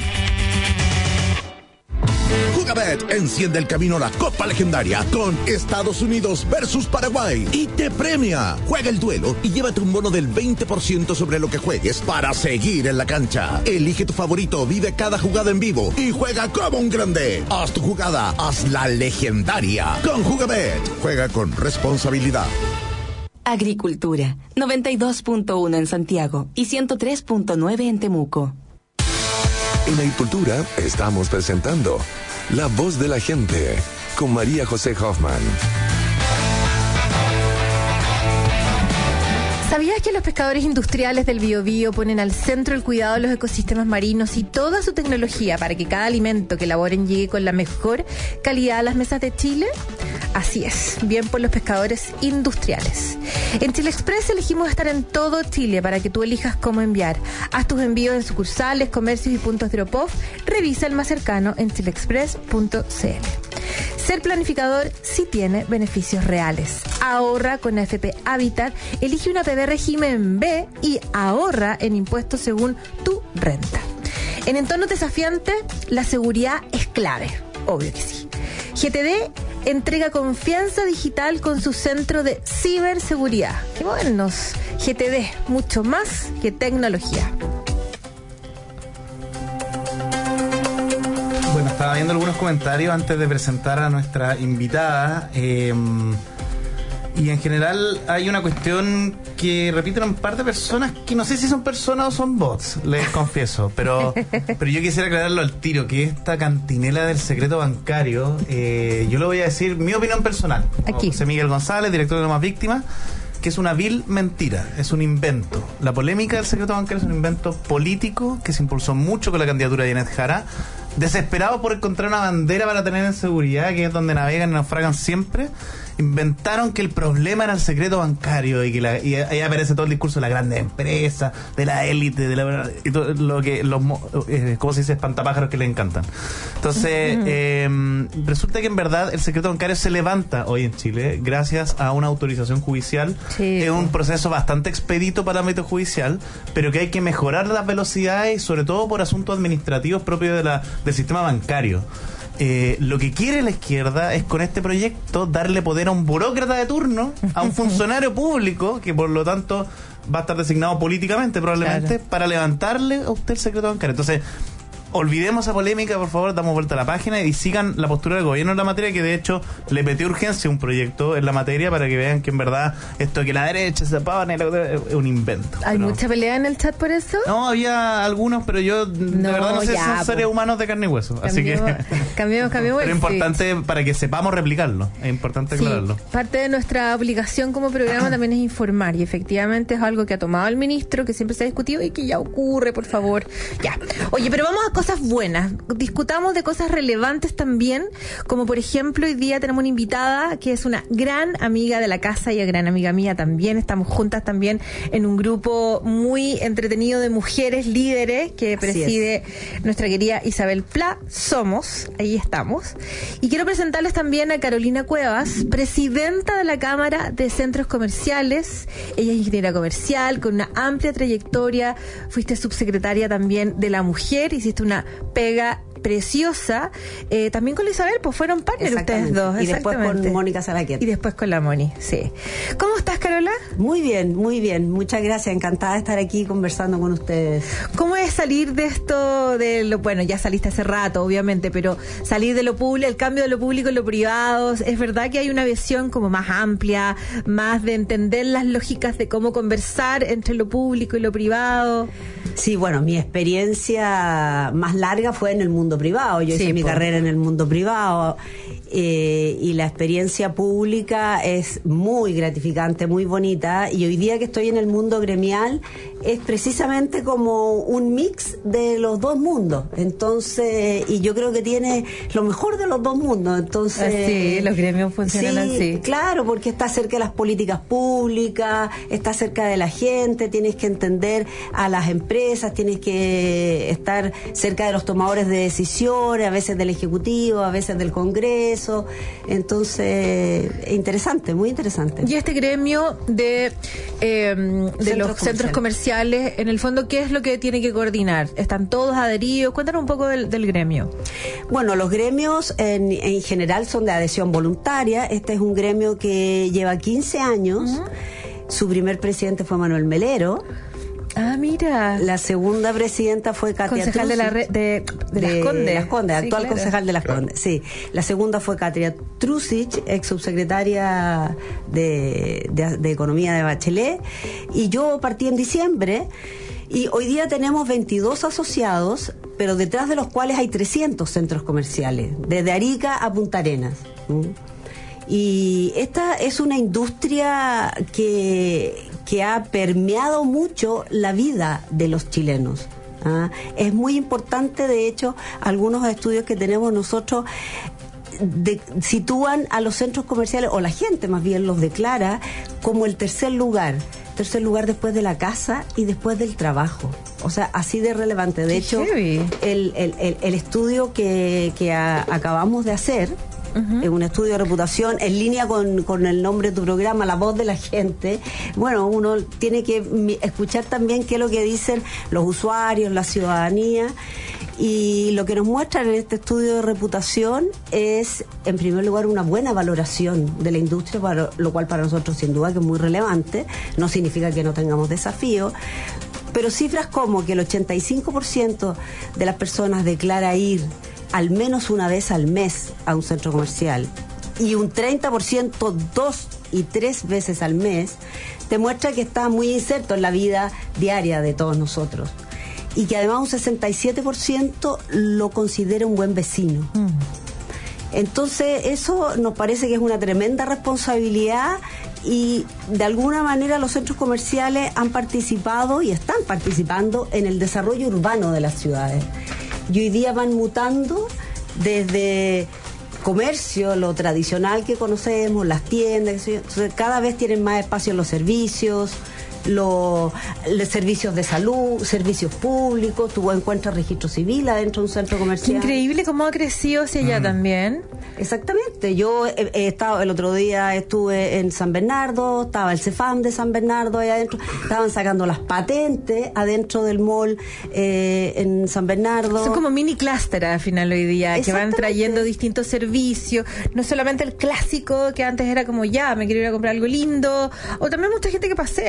Jugabet enciende el camino a la Copa Legendaria con Estados Unidos versus Paraguay y te premia. Juega el duelo y llévate un bono del veinte por ciento sobre lo que juegues para seguir en la cancha. Elige tu favorito, vive cada jugada en vivo y juega como un grande. Haz tu jugada, hazla legendaria. Con Jugabet, juega con responsabilidad. Agricultura, noventa y dos punto uno en Santiago y ciento tres punto nueve en Temuco. En Agricultura estamos presentando La Voz de la Gente con María José Hoffman. ¿Sabías que los pescadores industriales del Biobío ponen al centro el cuidado de los ecosistemas marinos y toda su tecnología para que cada alimento que elaboren llegue con la mejor calidad a las mesas de Chile? Así es, bien por los pescadores industriales. En Chile Express elegimos estar en todo Chile para que tú elijas cómo enviar. Haz tus envíos en sucursales, comercios y puntos drop-off. Revisa el más cercano en chile express punto c l. Ser planificador sí tiene beneficios reales. Ahorra con A F P Habitat, elige una P B régimen B y ahorra en impuestos según tu renta. En entornos desafiantes, la seguridad es clave, obvio que sí. G T D entrega confianza digital con su centro de ciberseguridad. ¡Qué modernos! G T D, mucho más que tecnología. Bueno, estaba viendo algunos comentarios antes de presentar a nuestra invitada. Eh, y en general hay una cuestión que repiten un par de personas que no sé si son personas o son bots, les confieso. Pero, pero yo quisiera aclararlo al tiro, que esta cantinela del secreto bancario, eh, yo le voy a decir mi opinión personal. Aquí. José Miguel González, director de Lo Más Víctimas, que es una vil mentira, es un invento. La polémica del secreto bancario es un invento político que se impulsó mucho con la candidatura de Janet Jara, desesperados por encontrar una bandera para tener en seguridad, que es donde navegan y naufragan siempre. Inventaron que el problema era el secreto bancario y que la, y ahí aparece todo el discurso de la grande empresa, de la élite, de la y todo lo que los eh, ¿cómo se dice? Espantapájaros que le encantan. Entonces, uh-huh. eh, resulta que en verdad el secreto bancario se levanta hoy en Chile gracias a una autorización judicial. Sí. Es un proceso bastante expedito para el ámbito judicial, pero que hay que mejorar las velocidades, sobre todo por asuntos administrativos propios de la, del sistema bancario. Eh, lo que quiere la izquierda es con este proyecto darle poder a un burócrata de turno, a un funcionario público que por lo tanto va a estar designado políticamente probablemente, claro, para levantarle a usted el secreto bancario. Entonces, olvidemos esa polémica, por favor, damos vuelta a la página y sigan la postura del gobierno en la materia, que de hecho le metió urgencia un proyecto en la materia para que vean que en verdad esto que la derecha se pone es un invento. ¿Hay pero... mucha pelea en el chat por eso? No, había algunos, pero yo de no, verdad no sé ya, si son pues. seres humanos de carne y hueso. Cambiemos, así que cambiemos, cambiemos. Pero es importante sí. para que sepamos replicarlo. Es importante aclararlo. Sí, parte de nuestra obligación como programa también es informar, y efectivamente es algo que ha tomado el ministro, que siempre se ha discutido y que ya ocurre, por favor. Ya. Oye, pero vamos a cosas buenas. Discutamos de cosas relevantes también, como por ejemplo, hoy día tenemos una invitada que es una gran amiga de la casa y gran amiga mía también. Estamos juntas también en un grupo muy entretenido de mujeres líderes que preside nuestra querida Isabel Pla. Somos, ahí estamos. Y quiero presentarles también a Carolina Cuevas, presidenta de la Cámara de Centros Comerciales. Ella es ingeniera comercial con una amplia trayectoria. Fuiste subsecretaria también de la mujer, hiciste una pega preciosa, eh, también con la Isabel, pues fueron partners ustedes dos. Y después con Mónica Salaquet. Y después con la Moni, sí. ¿Cómo estás, Carola? Muy bien, muy bien. Muchas gracias. Encantada de estar aquí conversando con ustedes. ¿Cómo es salir de esto, de lo, bueno, ya saliste hace rato, obviamente, pero salir de lo público, el cambio de lo público en lo privado? Es verdad que hay una visión como más amplia, más de entender las lógicas de cómo conversar entre lo público y lo privado. Sí, bueno, mi experiencia más larga fue en el mundo privado. Yo sí, hice mi por... carrera en el mundo privado eh, y la experiencia pública es muy gratificante, muy bonita, y hoy día que estoy en el mundo gremial es precisamente como un mix de los dos mundos. Entonces, y yo creo que tiene lo mejor de los dos mundos. Entonces, sí, los gremios funcionan sí, así. Claro, porque está cerca de las políticas públicas, está cerca de la gente, tienes que entender a las empresas, tienes que estar cerca de los tomadores de decisiones, a veces del Ejecutivo, a veces del Congreso. Entonces, interesante, muy interesante. Y este gremio de, eh, de centros los centros comerciales, en el fondo, ¿qué es lo que tiene que coordinar? ¿Están todos adheridos? Cuéntanos un poco del, del gremio. Bueno, los gremios en, en general son de adhesión voluntaria. Este es un gremio que lleva quince años. Uh-huh. Su primer presidente fue Manuel Melero. Ah, mira. La segunda presidenta fue Katia concejal de, la re, de, de, de Las Condes. De Las Condes, sí, actual claro. concejal de Las Condes, sí. La segunda fue Katia Trusic, ex subsecretaria de, de, de Economía de Bachelet. Y yo partí en diciembre. Y hoy día tenemos veintidós asociados, pero detrás de los cuales hay trescientos centros comerciales, desde Arica a Punta Arenas. ¿Mm? Y esta es una industria que, que ha permeado mucho la vida de los chilenos. ¿Ah? Es muy importante, de hecho, algunos estudios que tenemos nosotros de, sitúan a los centros comerciales, o la gente más bien los declara, como el tercer lugar. Tercer lugar después de la casa y después del trabajo. O sea, así de relevante. De hecho, el, el, el, el estudio que, que a, acabamos de hacer, Uh-huh. es un estudio de reputación en línea con, con el nombre de tu programa, La Voz de la Gente. Bueno, uno tiene que escuchar también qué es lo que dicen los usuarios, la ciudadanía. Y lo que nos muestran en este estudio de reputación es, en primer lugar, una buena valoración de la industria, para, lo cual para nosotros sin duda que es muy relevante. No significa que no tengamos desafíos, pero cifras como que el ochenta y cinco por ciento de las personas declara ir al menos una vez al mes a un centro comercial y un treinta por ciento dos y tres veces al mes, demuestra que está muy inserto en la vida diaria de todos nosotros, y que además un sesenta y siete por ciento lo considera un buen vecino. Mm. Entonces eso nos parece que es una tremenda responsabilidad, y de alguna manera los centros comerciales han participado y están participando en el desarrollo urbano de las ciudades. Y hoy día van mutando desde comercio, lo tradicional que conocemos, las tiendas, cada vez tienen más espacio en los servicios, los, los servicios de salud, servicios públicos. Tú encuentras registro civil adentro de un centro comercial. Qué increíble cómo ha crecido hacia allá mm. también. Exactamente. Yo he, he estado, el otro día estuve en San Bernardo, estaba el Cefam de San Bernardo ahí adentro, estaban sacando las patentes adentro del mall eh, en San Bernardo. Son como mini clúster al final hoy día, que van trayendo distintos servicios, no solamente el clásico que antes era como ya, me quiero ir a comprar algo lindo, o también mucha gente que pasea. Yo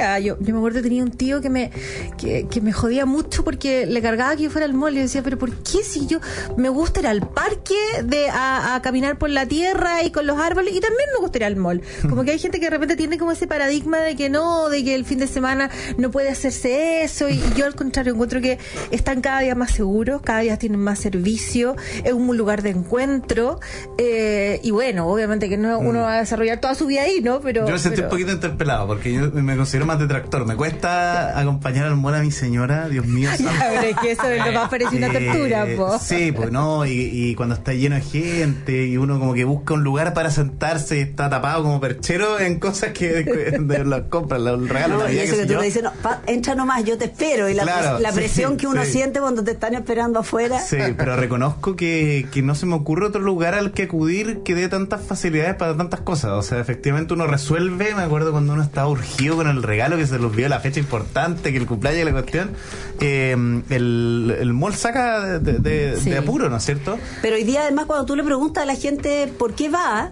Yo me acuerdo que tenía un tío que me que, que me jodía mucho porque le cargaba que yo fuera al mall y yo decía, pero ¿por qué si yo me gusta ir al parque de a, a caminar por la tierra y con los árboles y también me gusta ir al mall? Como que hay gente que de repente tiene como ese paradigma de que no, de que el fin de semana no puede hacerse eso, y, y yo al contrario encuentro que están cada día más seguros, cada día tienen más servicio, es un lugar de encuentro, eh, y bueno, obviamente que no uno va a desarrollar toda su vida ahí, ¿no? Pero yo me sentí pero... un poquito interpelado porque yo me considero más detractor. Me cuesta acompañar al mall a mi señora, Dios mío. Ya, pero es que eso es lo más parece una tortura, eh, po. Sí, pues no, y, y cuando está lleno de gente y uno como que busca un lugar para sentarse y está tapado como perchero en cosas que de, de las compras, los regalos. No, y eso que, que tú le dices, no, pa, entra nomás, yo te espero. Y la, claro, la presión sí, que uno sí. siente cuando te están esperando afuera. Sí, pero reconozco que, que no se me ocurre otro lugar al que acudir que dé tantas facilidades para tantas cosas. O sea, efectivamente uno resuelve. Me acuerdo cuando uno estaba urgido con el regalo, que se le olvidó la fecha importante, que el cumpleaños y la cuestión. Eh, el, el mall saca de, de, sí. de apuro, ¿no es cierto? Pero hoy día, además, cuando tú le preguntas a la gente por qué va,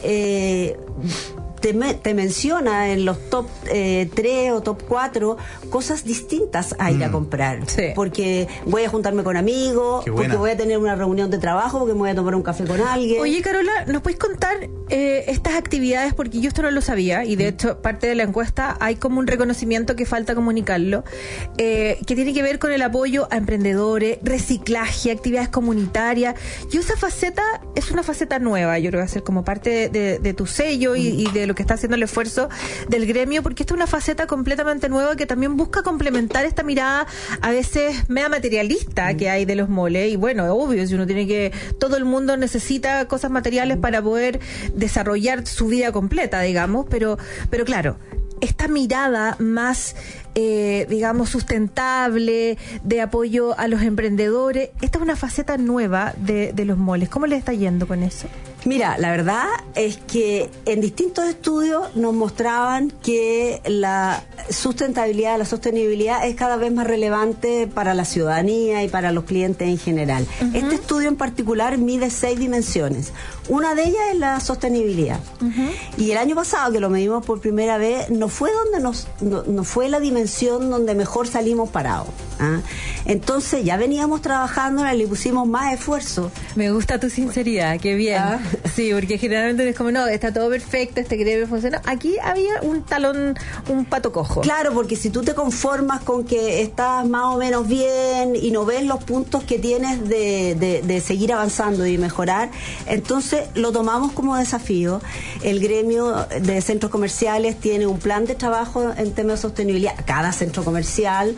eh, Te, me, te menciona en los top eh, tres o top cuatro cosas distintas a ir mm. a comprar. Sí. Porque voy a juntarme con amigos, porque voy a tener una reunión de trabajo, porque me voy a tomar un café con alguien. Oye, Carola, ¿nos puedes contar eh, estas actividades? Porque yo esto no lo sabía, y de mm. hecho, parte de la encuesta hay como un reconocimiento que falta comunicarlo, eh, que tiene que ver con el apoyo a emprendedores, reciclaje, actividades comunitarias. Y esa faceta es una faceta nueva, yo creo que va a ser como parte de, de, de tu sello y, mm. y de lo que está haciendo el esfuerzo del gremio, porque esta es una faceta completamente nueva que también busca complementar esta mirada a veces media materialista que hay de los moles. Y bueno, es obvio, si uno tiene que, todo el mundo necesita cosas materiales para poder desarrollar su vida completa, digamos, pero, pero claro, esta mirada más eh, digamos sustentable, de apoyo a los emprendedores, esta es una faceta nueva de, de los moles. ¿Cómo les está yendo con eso? Mira, la verdad es que en distintos estudios nos mostraban que la sustentabilidad, la sostenibilidad es cada vez más relevante para la ciudadanía y para los clientes en general. Uh-huh. Este estudio en particular mide seis dimensiones. Una de ellas es la sostenibilidad. Uh-huh. Y el año pasado, que lo medimos por primera vez, no fue donde nos, no, no fue la dimensión donde mejor salimos parados. ¿Ah? Entonces ya veníamos trabajando, le pusimos más esfuerzo. Me gusta tu sinceridad, qué bien. ¿Ah? Sí, porque generalmente es como, no, está todo perfecto, este gremio funciona. Aquí había un talón, un pato cojo. Claro, porque si tú te conformas con que estás más o menos bien y no ves los puntos que tienes de, de, de seguir avanzando y mejorar, entonces lo tomamos como desafío. El gremio de centros comerciales tiene un plan de trabajo en temas de sostenibilidad. Cada centro comercial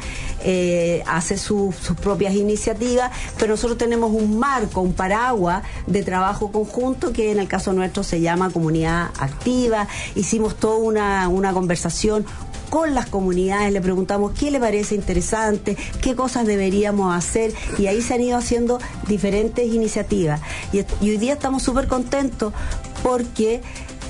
eh, hace su, sus propias iniciativas, pero nosotros tenemos un marco, un paraguas de trabajo conjunto que en el caso nuestro se llama Comunidad Activa. Hicimos toda una, una conversación con las comunidades, le preguntamos qué le parece interesante, qué cosas deberíamos hacer, y ahí se han ido haciendo diferentes iniciativas. Y, y hoy día estamos súper contentos porque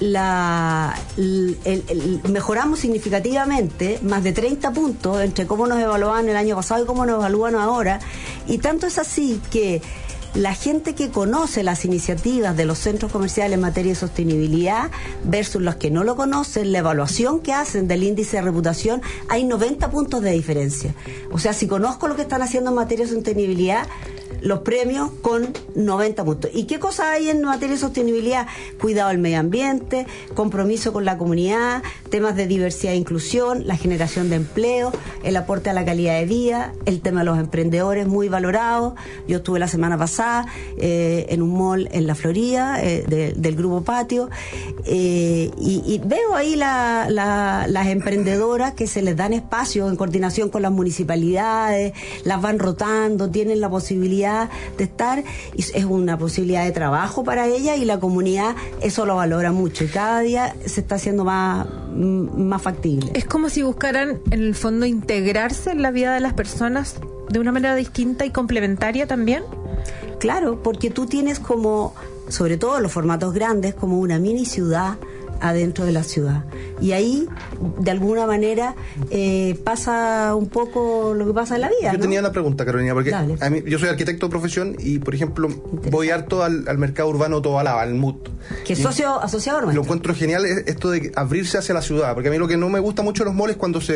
La, el, el, el, mejoramos significativamente, más de treinta puntos entre cómo nos evaluaban el año pasado y cómo nos evalúan ahora, y tanto es así que la gente que conoce las iniciativas de los centros comerciales en materia de sostenibilidad versus los que no lo conocen, la evaluación que hacen del índice de reputación, hay noventa puntos de diferencia. O sea, si conozco lo que están haciendo en materia de sostenibilidad, los premios con noventa puntos. ¿Y qué cosas hay en materia de sostenibilidad? Cuidado del medio ambiente, compromiso con la comunidad, temas de diversidad e inclusión, la generación de empleo, el aporte a la calidad de vida, el tema de los emprendedores, muy valorado. Yo estuve la semana pasada eh, en un mall en la Florida, eh, de, del Grupo Patio, eh, y, y veo ahí la, la, las emprendedoras que se les dan espacio en coordinación con las municipalidades, las van rotando, tienen la posibilidad de estar, y es una posibilidad de trabajo para ella, y la comunidad eso lo valora mucho y cada día se está haciendo más, más factible. Es como si buscaran en el fondo integrarse en la vida de las personas de una manera distinta y complementaria también. Claro, porque tú tienes como, sobre todo en los formatos grandes, como una mini ciudad adentro de la ciudad, y ahí de alguna manera eh, pasa un poco lo que pasa en la vida. Yo ¿no? tenía una pregunta, Carolina, porque a mí, yo soy arquitecto de profesión y, por ejemplo, voy harto al, al mercado urbano Tobalaba, al M U T, que es socio asociado nuestro. Lo encuentro genial esto de abrirse hacia la ciudad, porque a mí lo que no me gusta mucho de los moles es cuando se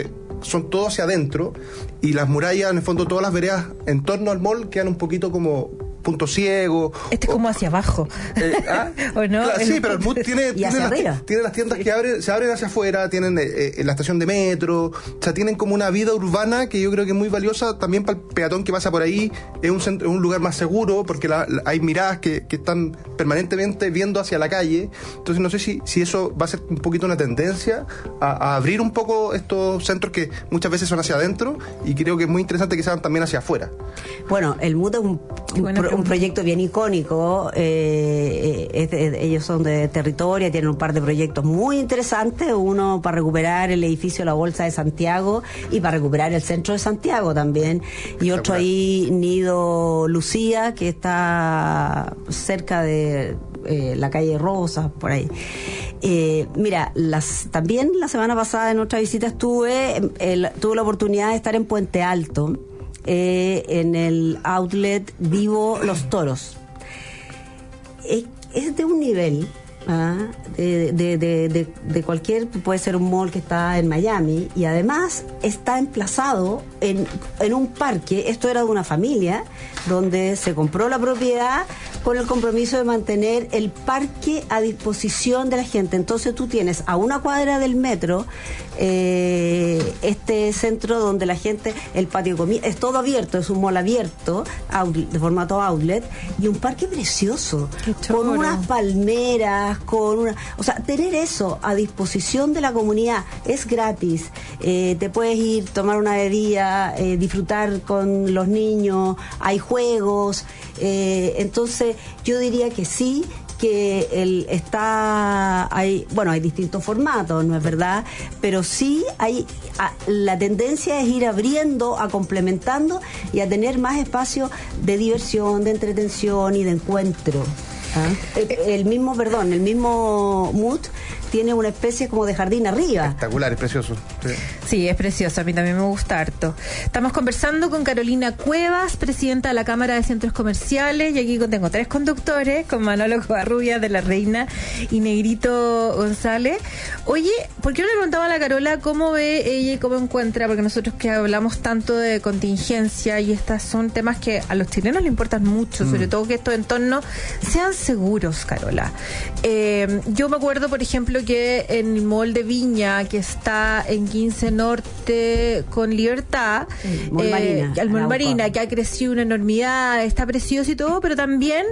son todos hacia adentro, y las murallas, en el fondo, todas las veredas en torno al mall quedan un poquito como punto ciego. Este es como hacia abajo. Eh, ¿ah? ¿O no? Claro, sí, pero el M U T tiene, tiene, las, tiene las tiendas que abren, se abren hacia afuera, tienen eh, la estación de metro, o sea, tienen como una vida urbana que yo creo que es muy valiosa también para el peatón que pasa por ahí. Es un, centro, un lugar más seguro porque la, la, hay miradas que, que están permanentemente viendo hacia la calle. Entonces no sé si, si eso va a ser un poquito una tendencia a, a abrir un poco estos centros que muchas veces son hacia adentro, y creo que es muy interesante que sean también hacia afuera. Bueno, el M U T es un, un, pro, un proyecto bien icónico. Eh, es de, ellos son de Territoria, tienen un par de proyectos muy interesantes, uno para recuperar el edificio de la Bolsa de Santiago y para recuperar el centro de Santiago también, y otro ahí, Nido Lucía, que está cerca de eh, la calle Rosas, por ahí. Eh, mira, las, también la semana pasada en otra visita estuve, eh, tuve la oportunidad de estar en Puente Alto, eh, en el outlet Vivo Los Toros. Es, es de un nivel, ¿ah? de, de, de, de, de cualquier, puede ser un mall que está en Miami, y además está emplazado en, en un parque. Esto era de una familia donde se compró la propiedad con el compromiso de mantener el parque a disposición de la gente. Entonces tú tienes a una cuadra del metro eh, este centro donde la gente, el patio de comida, es todo abierto, es un mall abierto, outlet, de formato outlet, y un parque precioso, con unas palmeras, con una... O sea, tener eso a disposición de la comunidad es gratis. Eh, te puedes ir, tomar una bebida, eh, disfrutar con los niños, hay juegos, eh, entonces yo diría que sí, que el está hay bueno hay distintos formatos, no es verdad, pero sí hay a, la tendencia es ir abriendo, a complementando y a tener más espacio de diversión, de entretención y de encuentro. ¿Ah? El, el mismo, perdón, el mismo M U T tiene una especie como de jardín arriba. Espectacular, es precioso. Sí. Sí, es precioso, a mí también me gusta harto. Estamos conversando con Carolina Cuevas, presidenta de la Cámara de Centros Comerciales, y aquí tengo tres conductores, con Manolo Covarrubias de La Reina y Negrito González. Oye, ¿por qué no le preguntaba a la Carola cómo ve ella y cómo encuentra? Porque nosotros que hablamos tanto de contingencia, y estos son temas que a los chilenos les importan mucho, mm. sobre todo que estos entornos sean seguros, Carola. Eh, yo me acuerdo, por ejemplo, que en el mall de Viña, que está en quince Norte con Libertad, el Mall eh, Marina, el Mall Marina, que ha crecido una enormidad, está precioso y todo, pero también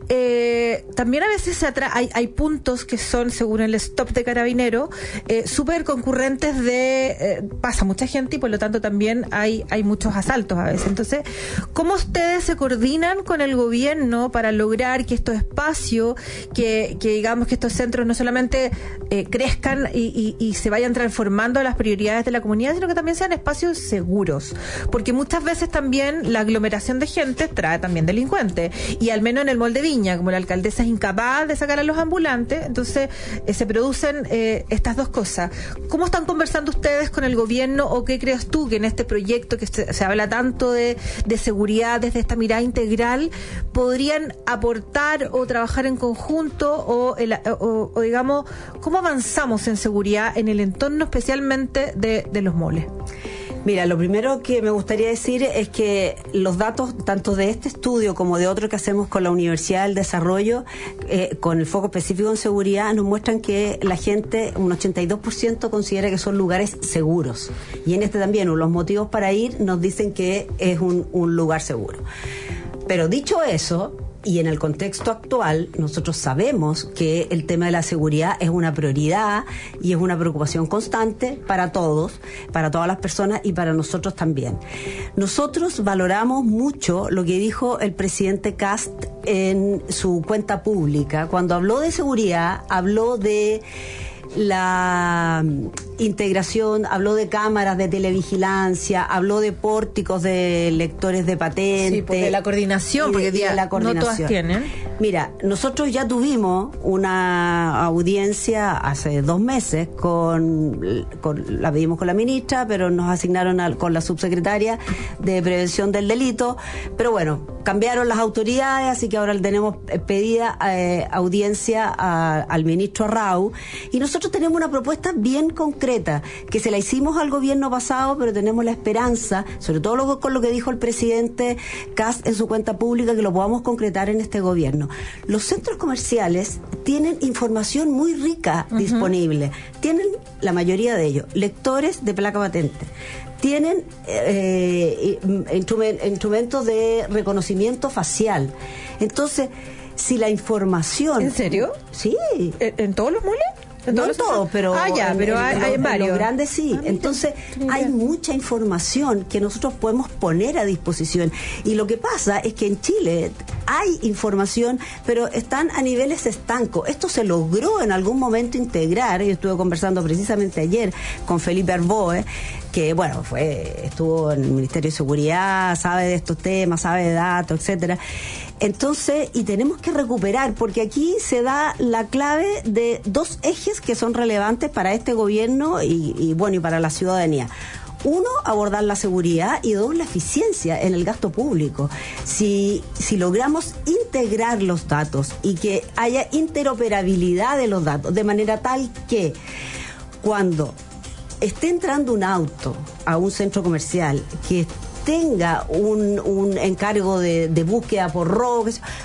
eh, también a veces se atra- hay, hay puntos que son, según el stop de Carabinero, eh, súper concurrentes de eh, pasa mucha gente, y por lo tanto también hay, hay muchos asaltos a veces. Entonces, ¿cómo ustedes se coordinan con el gobierno para lograr que estos espacios, que, que digamos que estos centros no solamente eh, crezcan y, y, y se vayan transformando las prioridades de la comunidad, sino que también sean espacios seguros? Porque muchas veces también la aglomeración de gente trae también delincuentes, y al menos en el mall de Viña, como la alcaldesa es incapaz de sacar a los ambulantes, entonces eh, se producen eh, estas dos cosas. ¿Cómo están conversando ustedes con el gobierno, o qué crees tú que en este proyecto que se, se habla tanto de, de seguridad desde esta mirada integral podrían aportar o trabajar en conjunto, o, el, o, o digamos, cómo avanzamos en seguridad en el entorno especialmente de, de los moles? Mira, lo primero que me gustaría decir es que los datos, tanto de este estudio como de otro que hacemos con la Universidad del Desarrollo, eh, con el foco específico en seguridad, nos muestran que la gente, un ochenta y dos por ciento considera que son lugares seguros. Y en este también, los motivos para ir nos dicen que es un, un lugar seguro. Pero dicho eso, y en el contexto actual, nosotros sabemos que el tema de la seguridad es una prioridad y es una preocupación constante para todos, para todas las personas y para nosotros también. Nosotros valoramos mucho lo que dijo el presidente Kast en su cuenta pública. Cuando habló de seguridad, habló de la integración, habló de cámaras de televigilancia, habló de pórticos de lectores de patentes. Sí, porque la coordinación, porque de, de la coordinación. No todas tienen. Mira, nosotros ya tuvimos una audiencia hace dos meses con, con la pedimos con la ministra, pero nos asignaron a, con la subsecretaria de Prevención del Delito, pero bueno, cambiaron las autoridades, así que ahora tenemos pedida eh, audiencia a, al ministro Arrau, y nosotros tenemos una propuesta bien concreta, que se la hicimos al gobierno pasado, pero tenemos la esperanza, sobre todo lo, con lo que dijo el presidente Kast en su cuenta pública, que lo podamos concretar en este gobierno. Los centros comerciales tienen información muy rica uh-huh. disponible. Tienen, la mayoría de ellos, lectores de placa patente. Tienen eh, instrument, instrumentos de reconocimiento facial. Entonces, si la información... ¿En serio? Sí. ¿En, en todos los moles? No en todos, pero, ah, ya, en, pero en, hay, en, hay en varios. Los grandes sí. Ah, entonces hay mucha información que nosotros podemos poner a disposición. Y lo que pasa es que en Chile hay información, pero están a niveles estancos. Esto se logró en algún momento integrar. Yo estuve conversando precisamente ayer con Felipe Arboe, que bueno, fue estuvo en el Ministerio de Seguridad, sabe de estos temas, sabe de datos, etcétera. Entonces, y tenemos que recuperar, porque aquí se da la clave de dos ejes que son relevantes para este gobierno y, y bueno, y para la ciudadanía. Uno, abordar la seguridad, y dos, la eficiencia en el gasto público. Si, si logramos integrar los datos y que haya interoperabilidad de los datos, de manera tal que cuando esté entrando un auto a un centro comercial que tenga un, un encargo de, de búsqueda por robo,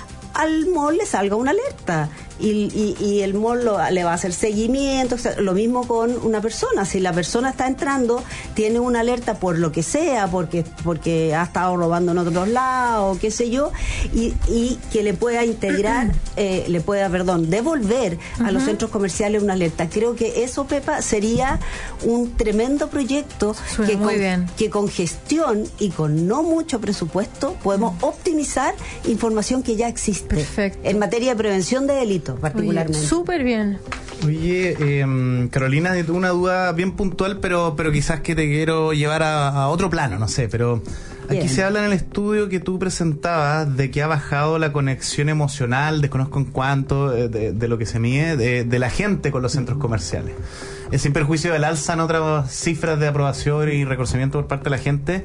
al mall le salga una alerta y, y, y el mall lo, le va a hacer seguimiento. O sea, lo mismo con una persona. Si la persona está entrando, tiene una alerta por lo que sea, porque porque ha estado robando en otros lados, qué sé yo, y, y que le pueda integrar, eh, le pueda, perdón, devolver uh-huh. a los centros comerciales una alerta. Creo que eso, Pepa, sería un tremendo proyecto que con, que con gestión y con no mucho presupuesto podemos uh-huh. optimizar información que ya existe. Perfecto. En materia de prevención de delitos, particularmente. Súper bien. Oye, eh, Carolina, una duda bien puntual, pero pero quizás que te quiero llevar a, a otro plano, no sé, pero aquí bien. Se habla en el estudio que tú presentabas de que ha bajado la conexión emocional, desconozco en cuánto, de, de, de lo que se mide, de, de la gente con los centros comerciales. Es sin perjuicio del alza en otras cifras de aprobación y reconocimiento por parte de la gente.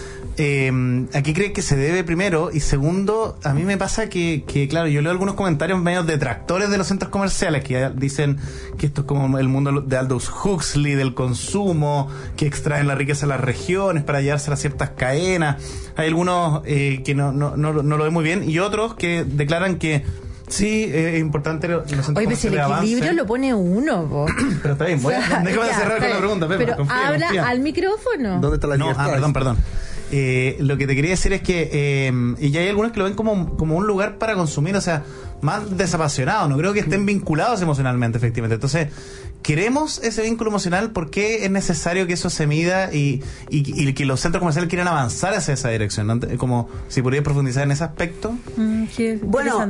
Eh, ¿A qué cree que se debe primero? Y segundo, a mí me pasa que, que, claro, yo leo algunos comentarios medio detractores de los centros comerciales que dicen que esto es como el mundo de Aldous Huxley, del consumo, que extraen la riqueza de las regiones para llevarse a ciertas cadenas. Hay algunos eh, que no, no, no, no lo ven muy bien y otros que declaran que sí, es importante los centros Oye, comerciales. Oye, pero el equilibrio avancen. Lo pone uno, vos. Pero está bien, voy a, o sea, déjame ya, cerrar con la pregunta, Pepe. Pero confía, habla confía. al micrófono. ¿Dónde está la No, libertad? ah, perdón, perdón. Eh, lo que te quería decir es que eh, y ya hay algunos que lo ven como, como un lugar para consumir, o sea, más desapasionado, no creo que estén vinculados emocionalmente, efectivamente. Entonces, queremos ese vínculo emocional. ¿Por qué es necesario que eso se mida y, y, y que los centros comerciales quieran avanzar hacia esa dirección? ¿No? Como si pudieras profundizar en ese aspecto. Mm, qué bueno,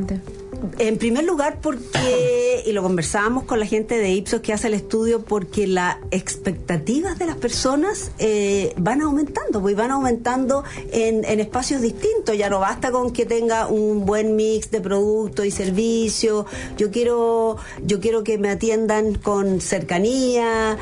en primer lugar porque, y lo conversábamos con la gente de Ipsos que hace el estudio, porque las expectativas de las personas eh, van aumentando, pues van aumentando en, en espacios distintos. Ya no basta con que tenga un buen mix de productos y servicios. Yo quiero, yo quiero que me atiendan con cercanía,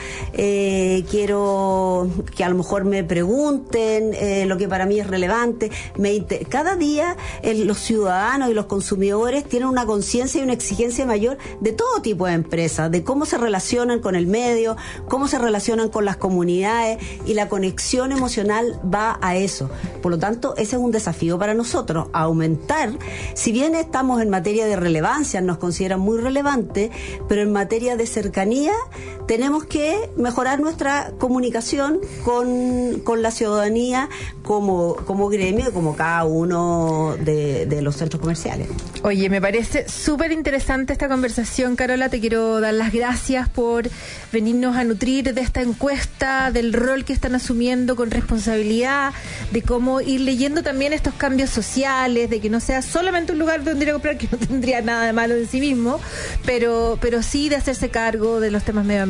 eh, quiero que a lo mejor me pregunten eh, lo que para mí es relevante. Me inter- cada día eh, los ciudadanos y los consumidores tienen una conciencia y una exigencia mayor de todo tipo de empresas, de cómo se relacionan con el medio, cómo se relacionan con las comunidades, y la conexión emocional va a eso. Por lo tanto, ese es un desafío para nosotros, aumentar. Si bien estamos en materia de relevancia, nos consideran muy relevantes, pero en materia de cercanía tenemos que mejorar nuestra comunicación con, con la ciudadanía como, como gremio, como cada uno de, de los centros comerciales. Oye, me parece súper interesante esta conversación, Carola. Te quiero dar las gracias por venirnos a nutrir de esta encuesta, del rol que están asumiendo con responsabilidad, de cómo ir leyendo también estos cambios sociales, de que no sea solamente un lugar donde ir a comprar, que no tendría nada de malo en sí mismo, pero, pero sí de hacerse cargo de los temas medioambientales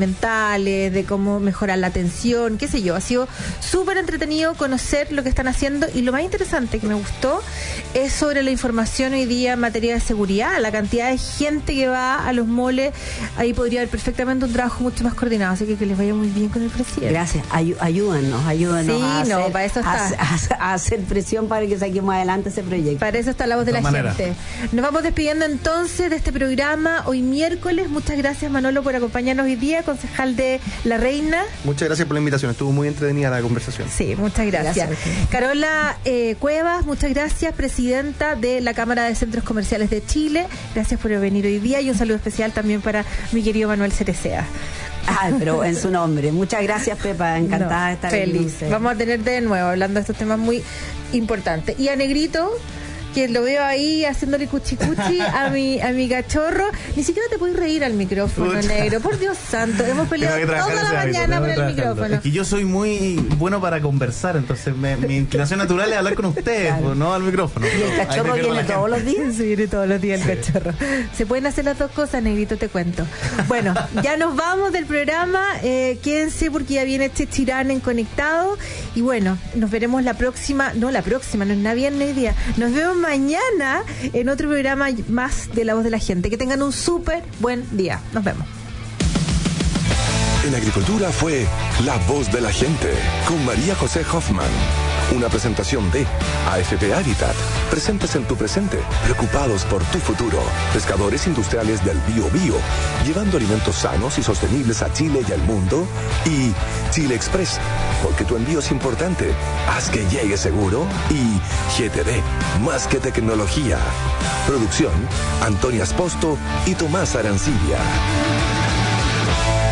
ambientales, de cómo mejorar la atención, qué sé yo. Ha sido súper entretenido conocer lo que están haciendo, y lo más interesante que me gustó es sobre la información hoy día en materia de seguridad, la cantidad de gente que va a los moles. Ahí podría haber perfectamente un trabajo mucho más coordinado, así que que les vaya muy bien con el presidente. Gracias, Ay, ayúdennos, ayúdennos sí, a, no, hacer, para eso está. A, a, a hacer presión para que saquemos adelante ese proyecto. Para eso está la voz de, de la manera. gente. Nos vamos despidiendo entonces de este programa hoy miércoles. Muchas gracias, Manolo, por acompañarnos hoy día, concejal de La Reina. Muchas gracias por la invitación, estuvo muy entretenida la conversación. Sí, muchas gracias. gracias Carola eh, Cuevas, muchas gracias, presidenta de la Cámara de Centros Comerciales de Chile. Gracias por venir hoy día, y un saludo especial también para mi querido Manuel Cerecea. Ay, pero en su nombre. Muchas gracias, Pepa, encantada no, de estar feliz. Feliz. Vamos a tenerte de nuevo hablando de estos temas muy importantes. Y a Negrito, que lo veo ahí haciéndole cuchicuchi a mi a mi cachorro. Ni siquiera te puedes reír al micrófono, Pucha. negro. Por Dios santo, hemos peleado toda la mañana por el micrófono. Es que yo soy muy bueno para conversar, entonces me, mi inclinación natural es hablar con ustedes, claro. pues, no al micrófono. ¿Y el cachorro viene todos los días? Sí, viene todos los días el sí. cachorro. Se pueden hacer las dos cosas, Negrito, te cuento. Bueno, ya nos vamos del programa. Eh, quédense porque ya viene Chechirán en Conectado. Y bueno, nos veremos la próxima, no la próxima, no es nada bien hoy día. Nos vemos mañana en otro programa más de La Voz de la Gente. Que tengan un súper buen día. Nos vemos. En Agricultura fue La Voz de la Gente con María José Hoffman. Una presentación de A F P Habitat. Presentes en tu presente, preocupados por tu futuro. Pescadores industriales del Bio Bio, llevando alimentos sanos y sostenibles a Chile y al mundo. Y Chile Express, porque tu envío es importante. Haz que llegue seguro. Y G T D, más que tecnología. Producción, Antonia Esposto y Tomás Arancibia.